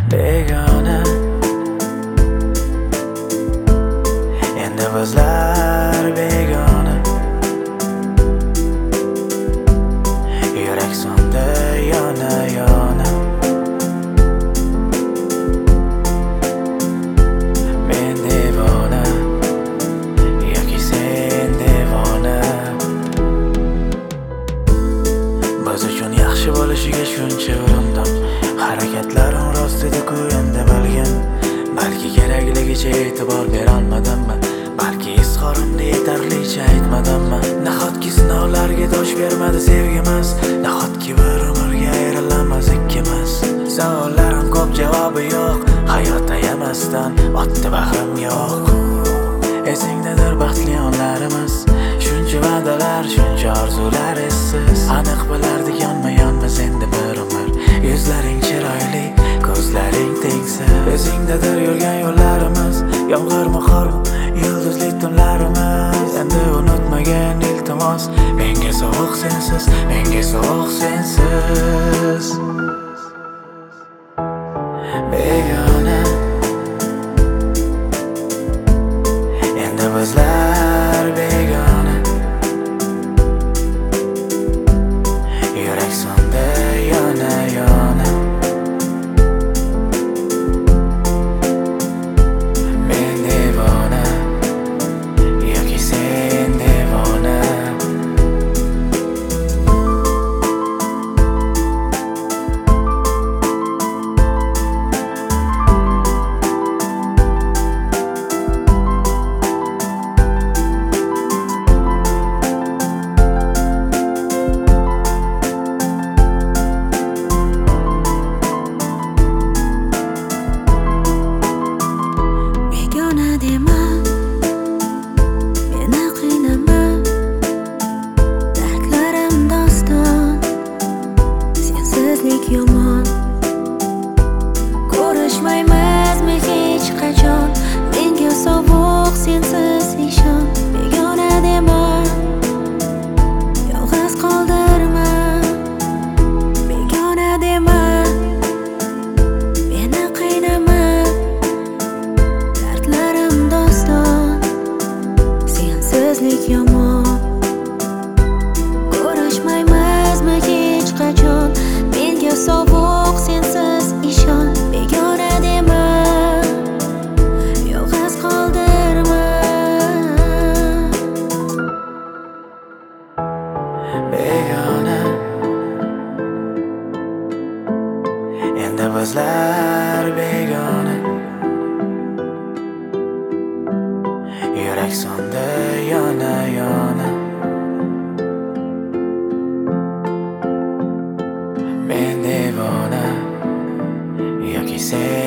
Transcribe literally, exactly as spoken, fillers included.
begona. Endi bizlar begona. Yurak so'ndi yona yona. Men devona yoki sen devona. Biz uchun yaxshi bo'lishiga shuncha urindim. Harakatlarim rost edi-ku endi bilgin. Balki kerakligicha e'tibor berolmadimmi? Balki izhorimni yetarlicha aytmadimmi? Nahotki sinovlarga dosh bermadi sevgimiz? Nahotki bir umrga ayrilamiz ikkimiz? Savollarim ko'p, javobi yo'q. Hayotda yemasdan otdi bahrim yo'q. Esingdadir baxtli onlarimiz. Shuncha va'dalar, shuncha orzular essiz. Aniq bilardik yonma-yonmiz endi bir umr. Yuzlaring chiroyli, ko'zlaring tengsiz. Esingdadir yurgan yo'llarimiz. Yomg'irmi qormi, yulduzli tunlarimiz. Endi unutmagin iltimos, menga sovuq sensiz, menga sovuq sensiz. Begona. Endi bizlar begona. Yurak so'ndi yona yona. Men devona yoki sen devona. Begona dema, meni qiynama. Dardlarim doston, sensizlik yomon. Ko'rishmaymizmi hech qachon? Menga sovuq sensiz ishon. Begona dema, yolg'iz qoldirma. Begona dema, meni qiynama. Dardlarim doston, sensizlik yomon. Ko'rishmaymizmi hech qachon? Menga sovuq sensiz ishon. Begona dema, yolg'iz qoldirma. Begona. Endi bizlar begona. Yurak so'ndi yona yona. Men devona yoki sen